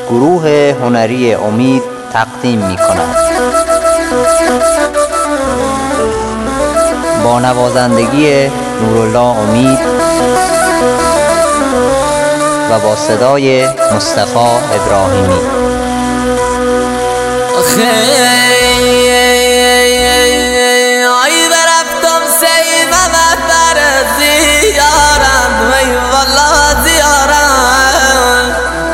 گروه هنری امید تقدیم می کند. با نوازندگی نورالله امید و با صدای مصطفی ابراهیمی. ای برفتم سیمم بر زیارت وی والله زیارت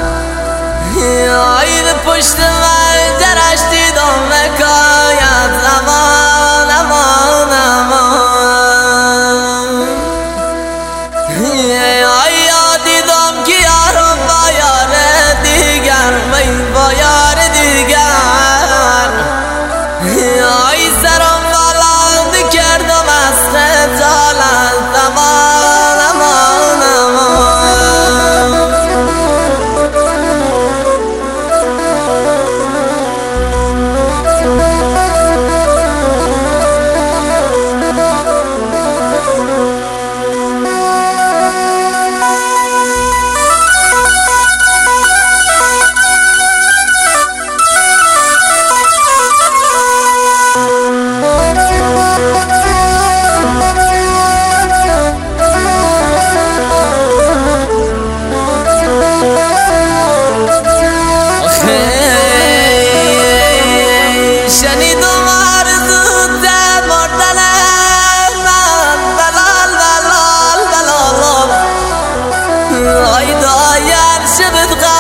ای به پشت منجرش دیدم مکایت امان امان امان ای دیدم که یارم با یار دیگر وی با یار دیگر ای سرم بلند کردم از خجالت امان امان امان شنیدم آرزو در مردن من بلال بلال بلال ای دایر شبت